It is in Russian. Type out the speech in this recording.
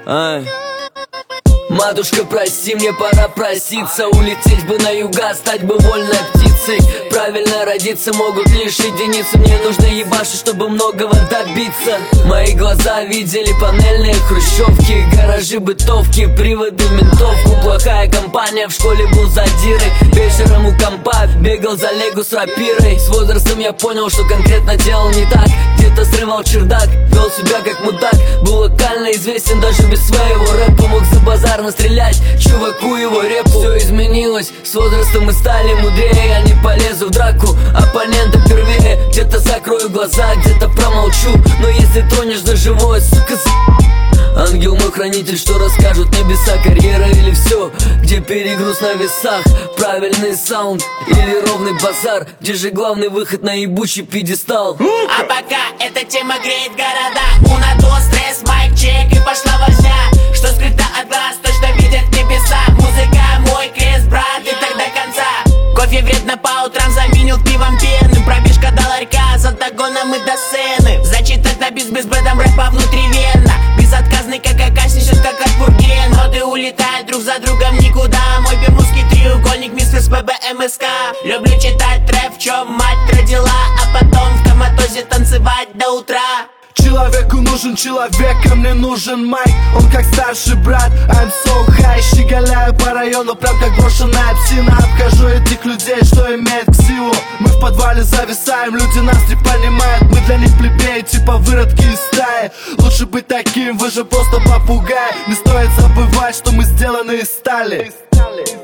Ай. Матушка, прости, мне пора проситься. Улететь бы на юга, стать бы вольной птицей. Правильно родиться могут лишь единицы. Мне нужно ебашить, чтобы многого добиться. Мои глаза видели панельные хрущевки, гаражи, бытовки, приводы в ментовку. Плохая компания, в школе был задирой. Вечером у компа бегал за легу с рапирой. С возрастом я понял, что конкретно делал не так. Где-то срывал чердак, вел себя как мудак. Был локально известен даже без своего рэпа. Мог за базар настрелять чуваку его репу. Все изменилось, с возрастом мы стали мудрее. Я не полезу в драку, оппонента первее. Где-то закрою глаза, где-то промолчу. Но если тронешь за живое, сука, ангел мой хранитель, что расскажут небеса? Карьера или все, где перегруз на весах? Правильный саунд или ровный базар? Где же главный выход на ебучий пьедестал? А пока эта тема греет города, унадо, стресс, майк, чек и пошла возня. Что скрыто от глаз, точно видят небеса. Музыка мой крест, брат, и так до конца. Кофе вредно по утрам заменил пивом пены. Пробежка до ларька, с отдогоном и до сцены. Зачитать на бис без брэдом рэпа внутривенно. Безотказный как акаш, несет как от бурген. Роды улетают друг за другом никуда. Мой бермудский треугольник, мистер с ПБМСК. Люблю читать рэп, в чем мать родила, а потом в коматозе танцевать до утра. Человеку нужен человек, а мне нужен майк. Он как старший брат, I'm so high. Щеголяю по району, прям как брошенная псина. Обхожу этих людей, что имеет ксиву. Мы в подвале зависаем, люди нас не понимают. Мы для них плебеи, типа выродки из стаи. Лучше быть таким, вы же просто попугай. Не стоит забывать, что мы сделаны из стали.